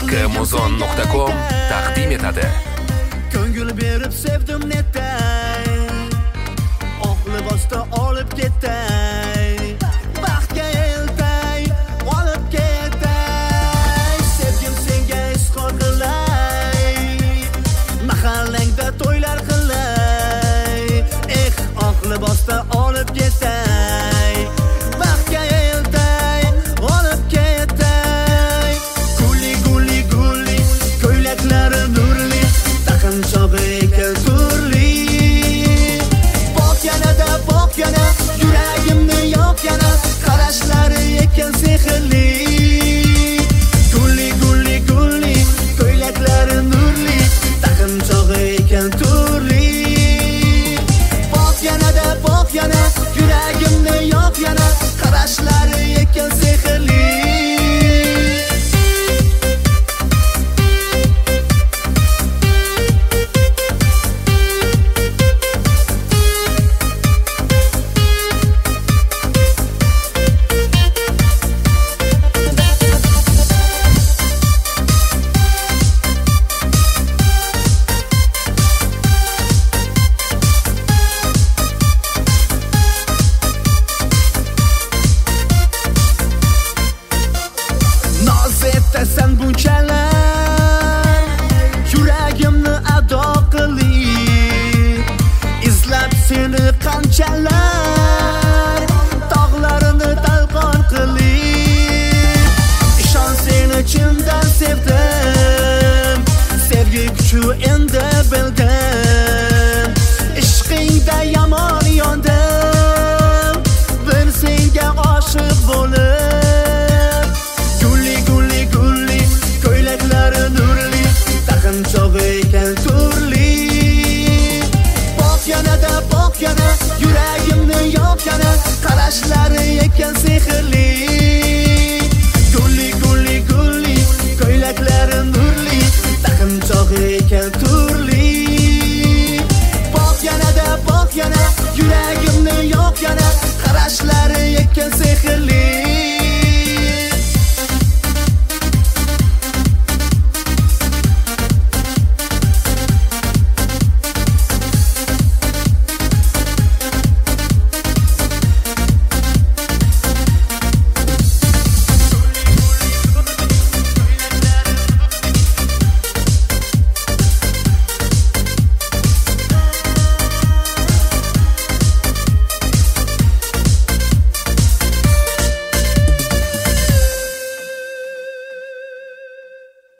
kmuzon.com taqdim etadi. Ko'ngil berib sevdim netay, oq libosda olib ketay, baxtga eltay, olib ketay. Sevgim senga izhor qilay, mahallangda to'ylar qilay, oq libosda olib ketay, baxtga eltay, olib ketay. Gulli gulli gulli ko'ylaklari nurli, taqinchog'i ekan turli. Bok yana yuragimni yoq yana, qarashlari ekan sehrli. Gulli gulli gulli ko'ylaklari nurli, taqinchog'i ekan turli. Bok yana yuragimni yoq yana, qarashlari ekan sehrli. Sen bunchalar yuragimni ado qilib, izlab seni qanchalar tog'larini talqon qilib, ishon seni chindan sevdim, sevgi kuchi endi bildim, ishqingda yomon yondim, bir senga oshiq bo'lib. Taqinchog'i ekan turli. Bok yana yuragimni yoq yana, qarashlari ekan sehrli.